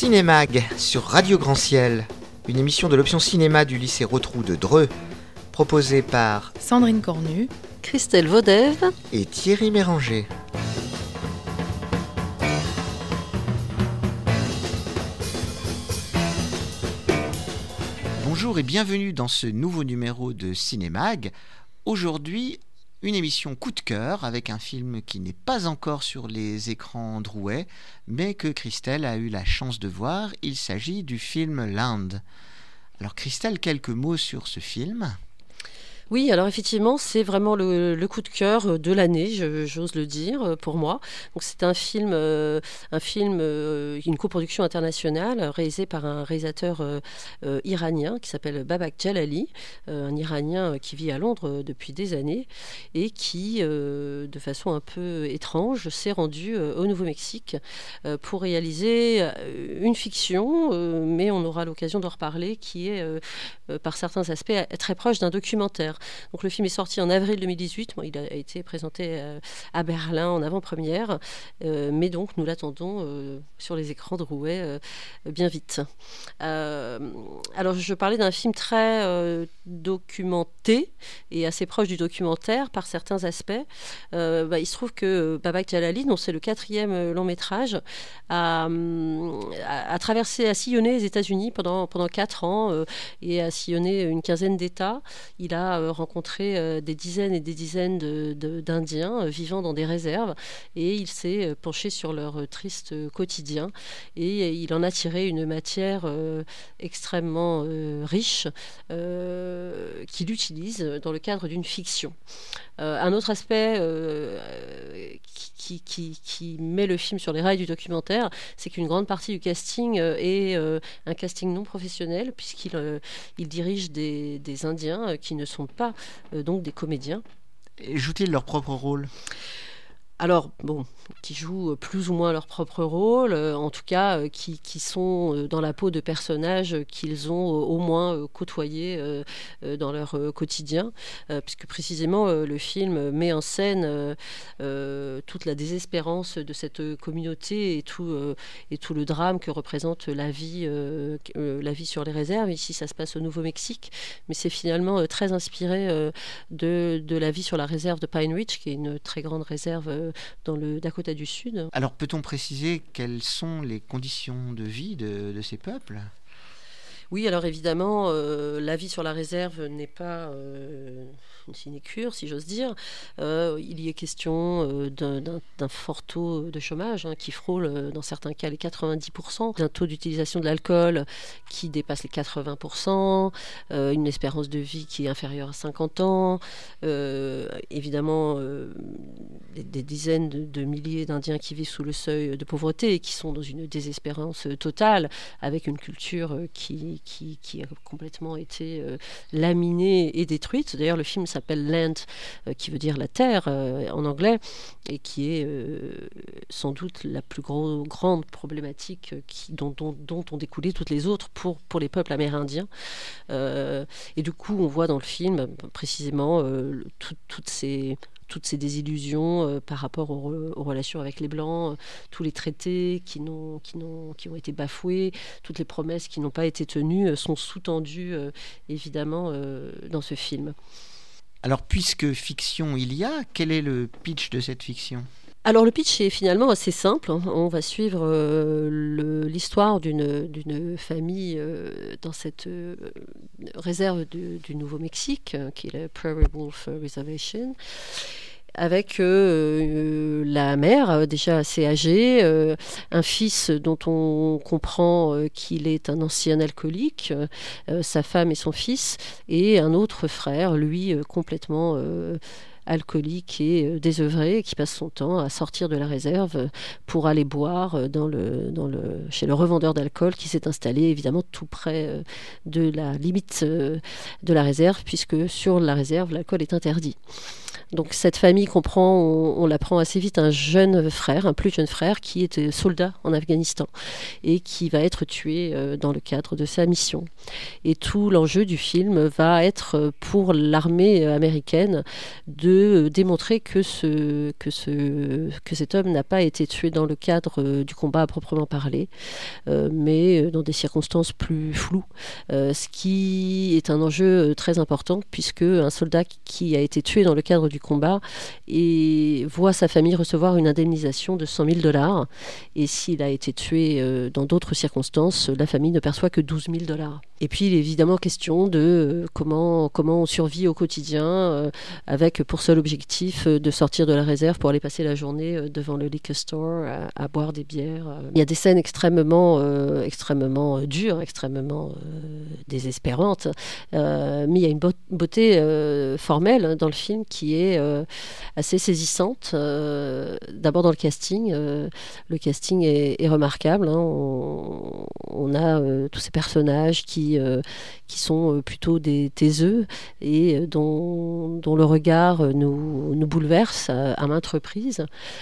Cinémag sur Radio Grand Ciel, une émission de l'option cinéma du lycée Rotrou de Dreux, proposée par Sandrine Cornu, Christelle Vaudève et Thierry Méranger. Bonjour et bienvenue dans ce nouveau numéro de Cinémag. Aujourd'hui, une émission coup de cœur avec un film qui n'est pas encore sur les écrans drouais, mais que Christelle a eu la chance de voir. Il s'agit du film Land. Alors Christelle, quelques mots sur ce film ? Oui, alors effectivement, c'est vraiment le coup de cœur de l'année, j'ose le dire, pour moi. Donc c'est un film, une coproduction internationale réalisée par un réalisateur iranien qui s'appelle Babak Jalali, un Iranien qui vit à Londres depuis des années et qui, de façon un peu étrange, s'est rendu au Nouveau-Mexique pour réaliser une fiction, mais on aura l'occasion d'en reparler, qui est, par certains aspects, très proche d'un documentaire. Donc le film est sorti en avril 2018. Bon, il a été présenté à Berlin en avant-première, mais donc nous l'attendons sur les écrans drouais bien vite. Alors je parlais d'un film très documenté et assez proche du documentaire par certains aspects. Il se trouve que Babak Jalali, dont c'est le 4e long métrage, a sillonné les États-Unis pendant 4 ans et a sillonné une quinzaine d'États. Il a rencontré des dizaines et des dizaines d'Indiens vivant dans des réserves et il s'est penché sur leur triste quotidien et il en a tiré une matière extrêmement riche qu'il utilise dans le cadre d'une fiction. Un autre aspect qui met le film sur les rails du documentaire, c'est qu'une grande partie du casting est un casting non professionnel puisqu'il dirige des Indiens qui ne sont pas donc des comédiens. Et jouent-ils leur propre rôle ? Alors, qui jouent plus ou moins leur propre rôle, en tout cas qui sont dans la peau de personnages qu'ils ont au moins côtoyés dans leur quotidien, puisque précisément le film met en scène toute la désespérance de cette communauté et tout le drame que représente la vie sur les réserves. Ici, ça se passe au Nouveau-Mexique, mais c'est finalement très inspiré de la vie sur la réserve de Pine Ridge, qui est une très grande réserve dans le Dakota du Sud. Alors peut-on préciser quelles sont les conditions de vie de ces peuples ? Oui, alors évidemment, la vie sur la réserve n'est pas une sinécure, si j'ose dire. Il y est question d'un fort taux de chômage qui frôle dans certains cas les 90%, d'un taux d'utilisation de l'alcool qui dépasse les 80%, une espérance de vie qui est inférieure à 50 ans, évidemment des dizaines de milliers d'Indiens qui vivent sous le seuil de pauvreté et qui sont dans une désespérance totale, avec une culture qui a complètement été laminée et détruite. D'ailleurs, le film s'appelle Land, qui veut dire la terre en anglais, et qui est sans doute la plus grande problématique dont ont découlé toutes les autres pour les peuples amérindiens. Et du coup, on voit dans le film précisément toutes ces désillusions par rapport aux relations avec les Blancs, tous les traités qui ont été bafoués, toutes les promesses qui n'ont pas été tenues sont sous-tendues évidemment dans ce film. Alors puisque fiction il y a, quel est le pitch de cette fiction ? Alors le pitch est finalement assez simple. On va suivre l'histoire d'une famille dans cette réserve du Nouveau-Mexique, qui est la Prairie Wolf Reservation, avec la mère déjà assez âgée, un fils dont on comprend qu'il est un ancien alcoolique, sa femme et son fils, et un autre frère, lui complètement alcoolique et désœuvré, qui passe son temps à sortir de la réserve pour aller boire chez le revendeur d'alcool qui s'est installé évidemment tout près de la limite de la réserve, puisque sur la réserve l'alcool est interdit. Donc cette famille comprend, on l'apprend assez vite, un plus jeune frère qui était soldat en Afghanistan et qui va être tué dans le cadre de sa mission. Et tout l'enjeu du film va être pour l'armée américaine de de démontrer que cet homme n'a pas été tué dans le cadre du combat à proprement parler, mais dans des circonstances plus floues, ce qui est un enjeu très important, puisque un soldat qui a été tué dans le cadre du combat voit sa famille recevoir une indemnisation de 100 000 $, et s'il a été tué dans d'autres circonstances, la famille ne perçoit que 12 000 $. Et puis il est évidemment question de comment on survit au quotidien, avec pour seul objectif de sortir de la réserve pour aller passer la journée devant le liquor store à boire des bières. Il y a des scènes extrêmement dures, extrêmement désespérantes, mais il y a une beauté formelle dans le film qui est assez saisissante. D'abord dans le casting. Le casting est remarquable. Hein. On a tous ces personnages qui sont plutôt des taiseux et dont le regard nous bouleverse à maintes reprises.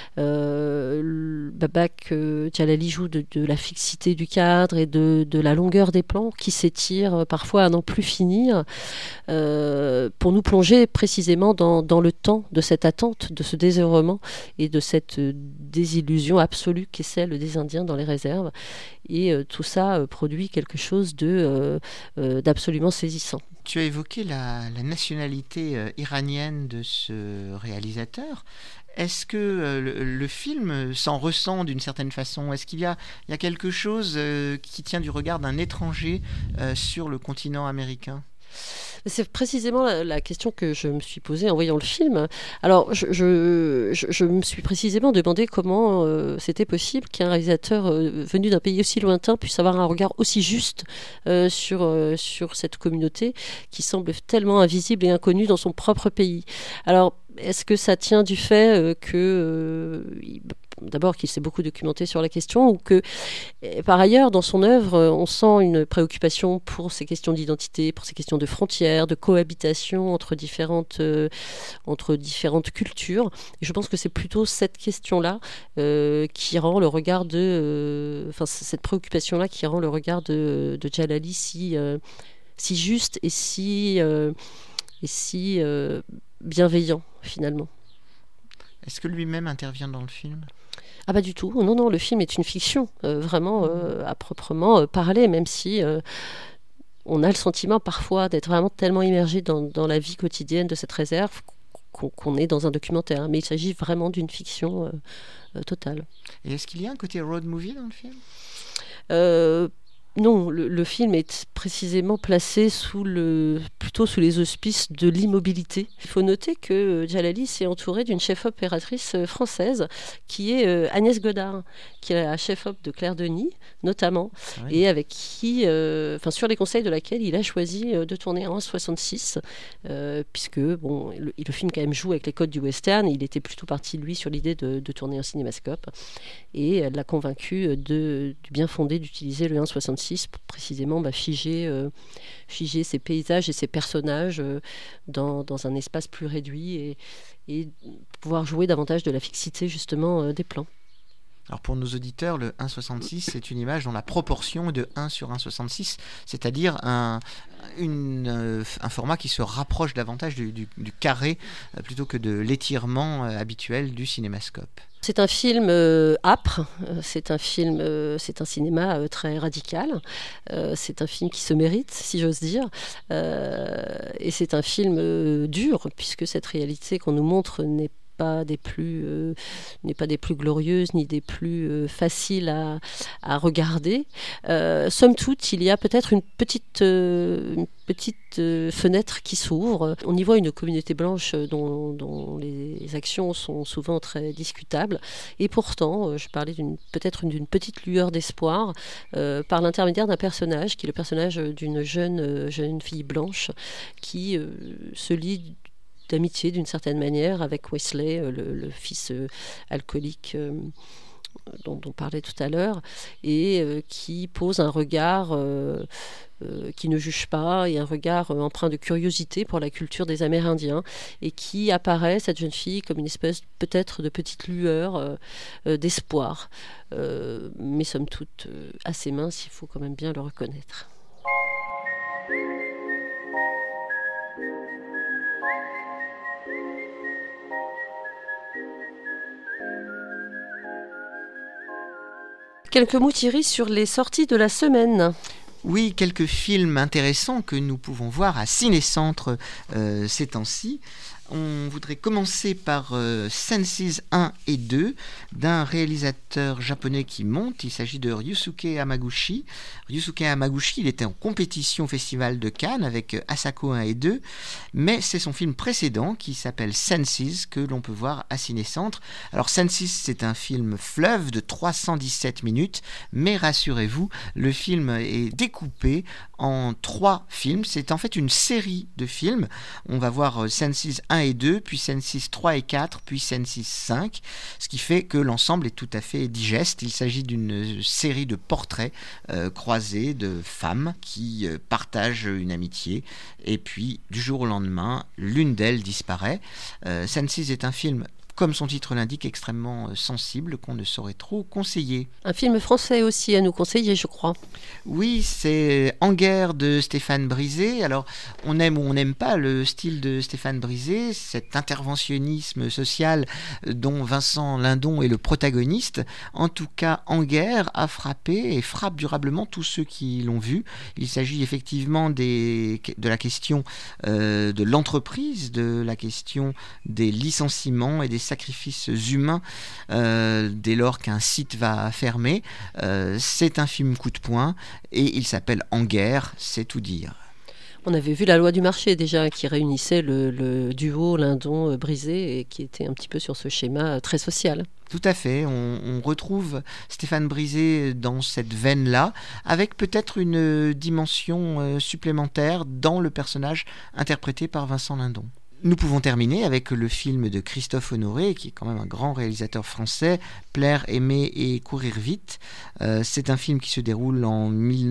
Babak Djalali joue de la fixité du cadre et de la longueur des plans qui s'étirent parfois à n'en plus finir, pour nous plonger précisément dans le temps de cette attente, de ce désœuvrement et de cette désillusion absolue qu'est celle des Indiens dans les réserves. Et tout ça produit quelque chose d'absolument saisissant. Tu as évoqué la nationalité iranienne de ce réalisateur. Est-ce que le film s'en ressent d'une certaine façon? Est-ce qu'il y a quelque chose qui tient du regard d'un étranger sur le continent américain? C'est précisément la question que je me suis posée en voyant le film. Alors, je me suis précisément demandé comment c'était possible qu'un réalisateur venu d'un pays aussi lointain puisse avoir un regard aussi juste sur cette communauté qui semble tellement invisible et inconnue dans son propre pays. Alors, est-ce que ça tient du fait d'abord qu'il s'est beaucoup documenté sur la question, ou que par ailleurs dans son œuvre on sent une préoccupation pour ces questions d'identité, pour ces questions de frontières, de cohabitation entre différentes cultures. Et je pense que c'est plutôt cette question-là qui rend le regard cette préoccupation-là qui rend le regard de Djalali si juste et si bienveillant finalement. Est-ce que lui-même intervient dans le film ? Ah, pas du tout. Non, le film est une fiction, vraiment à proprement parler, même si on a le sentiment parfois d'être vraiment tellement immergé dans la vie quotidienne de cette réserve qu'on est dans un documentaire. Mais il s'agit vraiment d'une fiction totale. Et est-ce qu'il y a un côté road movie dans le film ? Non, le film est précisément placé plutôt sous les auspices de l'immobilité. Il faut noter que Djalali s'est entouré d'une chef-opératrice française qui est Agnès Godard, qui est la chef-op de Claire Denis, notamment, oui. Et avec qui, sur les conseils de laquelle il a choisi de tourner en 1,66, puisque le film quand même joue avec les codes du western. Il était plutôt parti, lui, sur l'idée de tourner en cinémascope. Et elle l'a convaincu du bien fondé d'utiliser le 1,66 pour précisément figer ses paysages et ses personnages dans un espace plus réduit et pouvoir jouer davantage de la fixité justement des plans. Alors pour nos auditeurs, le 1,66 c'est une image dont la proportion est de 1 sur 1,66, c'est-à-dire un format qui se rapproche davantage du carré plutôt que de l'étirement habituel du cinémascope. C'est un film âpre, c'est un cinéma très radical, c'est un film qui se mérite, si j'ose dire, et c'est un film dur, puisque cette réalité qu'on nous montre n'est pas des plus glorieuses ni des plus faciles à regarder. Somme toute, il y a peut-être une petite fenêtre qui s'ouvre. On y voit une communauté blanche dont les actions sont souvent très discutables. Et pourtant, je parlais peut-être d'une petite lueur d'espoir par l'intermédiaire d'un personnage qui est le personnage d'une jeune fille blanche qui se lie d'amitié d'une certaine manière avec Wesley, le fils alcoolique dont on parlait tout à l'heure, et qui pose un regard qui ne juge pas, et un regard empreint de curiosité pour la culture des Amérindiens, et qui apparaît, cette jeune fille, comme une espèce peut-être de petite lueur d'espoir, mais somme toute assez mince, il faut quand même bien le reconnaître. Quelques mots, Thierry, sur les sorties de la semaine. Oui, quelques films intéressants que nous pouvons voir à Ciné-Centre ces temps-ci. On voudrait commencer par Senses 1 et 2 d'un réalisateur japonais qui monte. Il s'agit de Ryusuke Hamaguchi. Ryusuke Hamaguchi, il était en compétition au Festival de Cannes avec Asako 1 et 2, mais c'est son film précédent qui s'appelle Senses que l'on peut voir à Ciné-Centre. Alors Senses, c'est un film fleuve de 317 minutes, mais rassurez-vous, le film est découpé en 3 films. C'est en fait une série de films. On va voir Senses 1 et 2, puis Senses 3 et 4, puis Senses 5, ce qui fait que l'ensemble est tout à fait digeste. Il s'agit d'une série de portraits croisés de femmes qui partagent une amitié, et puis du jour au lendemain, l'une d'elles disparaît. Senses est un film, comme son titre l'indique, extrêmement sensible, qu'on ne saurait trop conseiller. Un film français aussi à nous conseiller, je crois. Oui, c'est En guerre de Stéphane Brisé. Alors, on aime ou on n'aime pas le style de Stéphane Brisé, cet interventionnisme social dont Vincent Lindon est le protagoniste. En tout cas, En guerre a frappé et frappe durablement tous ceux qui l'ont vu. Il s'agit effectivement de la question de l'entreprise, de la question des licenciements et des sacrifices humains dès lors qu'un site va fermer. C'est un film coup de poing et il s'appelle En guerre, c'est tout dire. On avait vu La loi du marché déjà, qui réunissait le duo Lindon-Brisé et qui était un petit peu sur ce schéma très social. Tout à fait, on retrouve Stéphane Brisé dans cette veine-là, avec peut-être une dimension supplémentaire dans le personnage interprété par Vincent Lindon. Nous pouvons terminer avec le film de Christophe Honoré, qui est quand même un grand réalisateur français, Plaire, aimer et courir vite. C'est un film qui se déroule en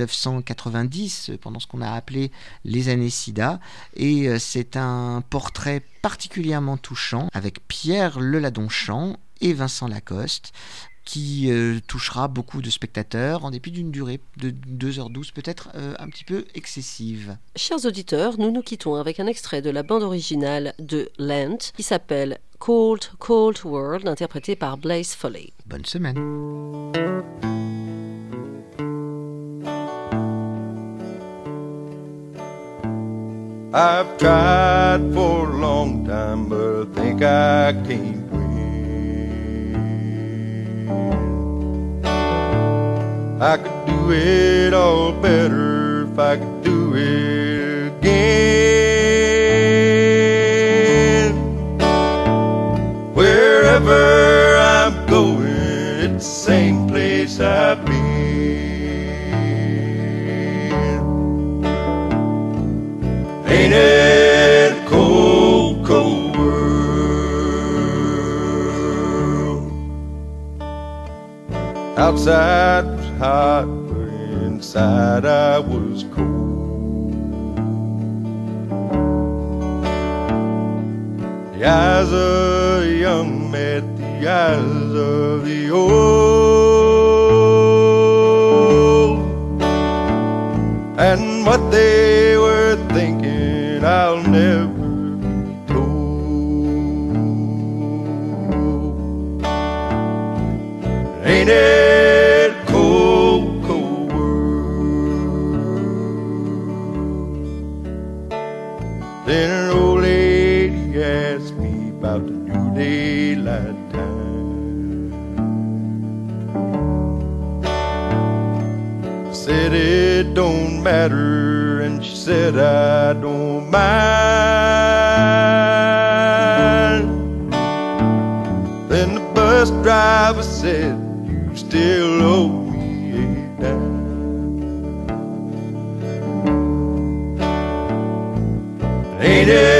1990, pendant ce qu'on a appelé les années SIDA, et c'est un portrait particulièrement touchant avec Pierre Leladonchamp et Vincent Lacoste, qui touchera beaucoup de spectateurs en dépit d'une durée de 2h12 peut-être un petit peu excessive. Chers auditeurs, nous nous quittons avec un extrait de la bande originale de Lent qui s'appelle Cold, Cold World, interprété par Blaze Foley. Bonne semaine. I've tried for a long time, but I think I can't win. I could do it all better if I could do it again. Wherever I'm going, it's the same place I've been. Ain't it a cold, cold world? Outside was hot, but inside I was cold. The eyes of the young met the eyes of the old, and what they were thinking I'll never be told. Ain't it a cold, cold world? Then an old lady asked me about the new daylight time. I said it don't matter, and she said I don't mind. Then the bus driver said, you still owe me a dime. Ain't it